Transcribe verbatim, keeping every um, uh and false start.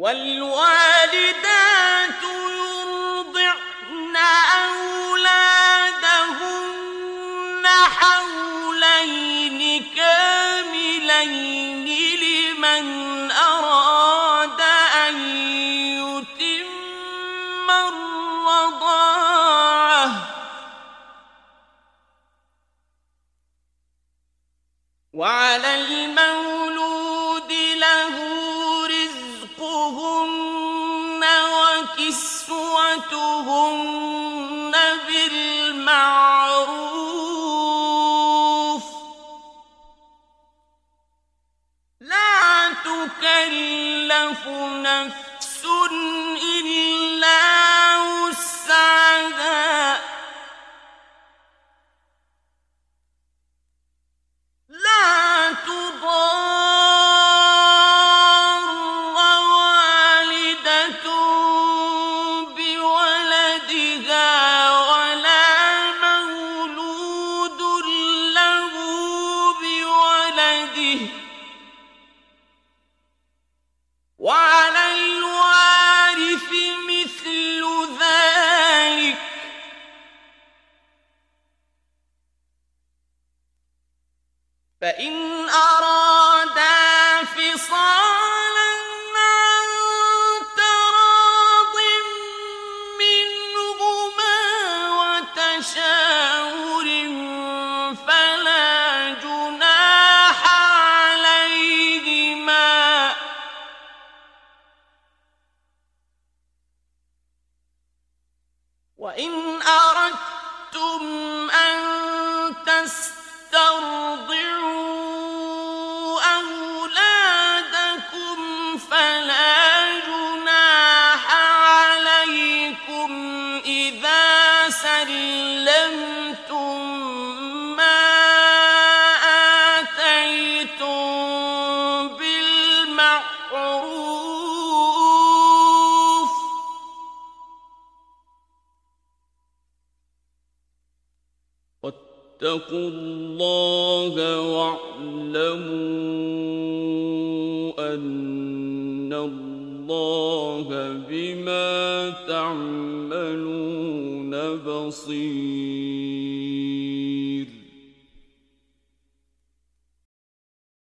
والوالدات يرضعن أولادهن حولين كاملين لمن أراد أن يتم الرضاعة وعلى المولود له رزقهن وكسوتهن بالمعروف لا تكلف نفس إلا وسعها لا تضار والدة بولدها ولا مولود له بولده وعلى الوارث مثل ذلك فإن أرادا فصالا عن تراض منهما وتشاور فلا جناح عليهما وإن أردتم أن تسترضعوا أولادكم فلا جناح عليكم إذا سلمتم ما آتيتم بالمعروف واتقوا الله واعلموا أن الله بما تعملون بصير